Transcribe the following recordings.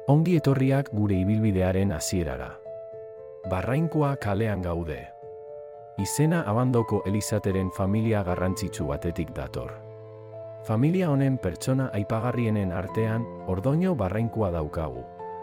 Ongi etorriak gure ibilbidearen hasierara. Barrainkoa kalean gaude. Izena Abandoko Elizateren familia garrantzitsu batetik dator. Familia honen pertsona aipagarrienen artean Ordoño Barrainkoa daukagu.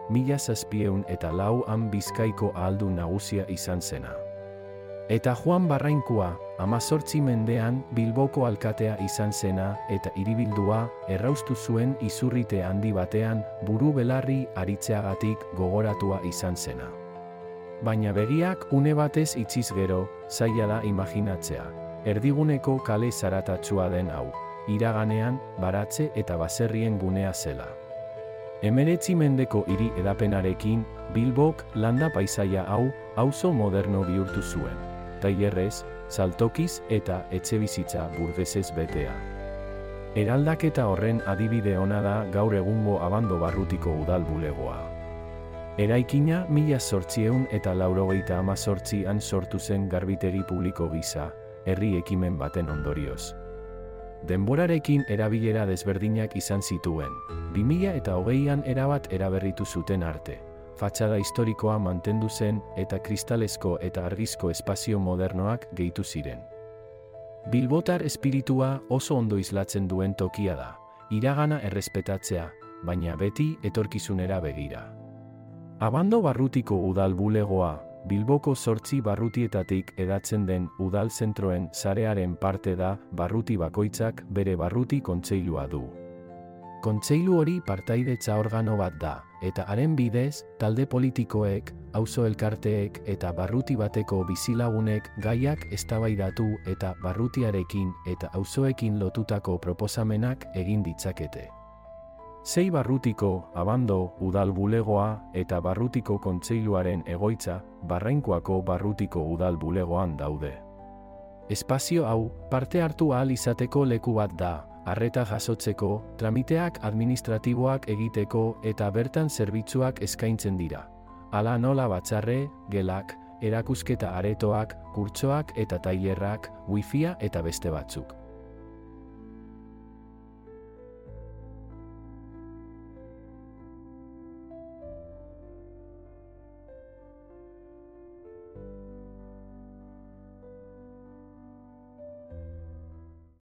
1704an Bizkaiko ahaldun nagusia izan zena. Eta Juan Barrainkoa, 18 mendean Bilboko alkatea izan zena eta hiribildua erraustu zuen izurrite handi batean buru belarri aritzeagatik gogoratua izan zena. Baina begiak une batez itxiz gero, zaila da imaginatzea, erdiguneko kale zaratatsua den hau, iraganean, baratze eta baserrien gunea zela. 19 mendeko hiri edapenarekin, Bilbok landa paisaia hau, auzo moderno bihurtu zuen. Tailerrez, saltokiz eta etxebizitza burgesez betea. Eraldaketa horren adibide ona da gaur egungo Abando barrutiko udal bulegoa. Eraikina 1888an sortu zen garbitegi publiko gisa, herri ekimen baten ondorioz. Denborarekin erabilera desberdinak izan zituen, 2020an erabat eraberritu zuten arte. Fatxada historikoa mantendu zen eta kristalezko eta argizko espazio modernoak gehitu ziren. Bilbotar espiritua oso ondo islatzen duen tokia da, iragana errespetatzea, baina beti etorkizunera begira. Abando barrutiko udal bulegoa, Bilboko 8 barrutietatik edatzen den udal zentroen sarearen parte da, barruti bakoitzak bere barruti kontseilua du. Kontseilu hori partaidetza organo bat da, eta haren bidez, talde politikoek, auzo elkarteek eta barruti bateko bizilagunek gaiak eztabaidatu eta barrutiarekin eta auzoekin lotutako proposamenak egin ditzakete. 6 barrutiko, Abando, udal bulegoa eta barrutiko kontseiluaren egoitza, Barrainkoako barrutiko udal bulegoan daude. Espazio hau, parte hartu ahal izateko leku bat da, arreta jasotzeko, tramiteak administratiboak egiteko eta bertan zerbitzuak eskaintzen dira. Hala nola batzarre, gelak, erakusketa aretoak, kurtsoak eta tailerrak, wifia eta beste batzuk.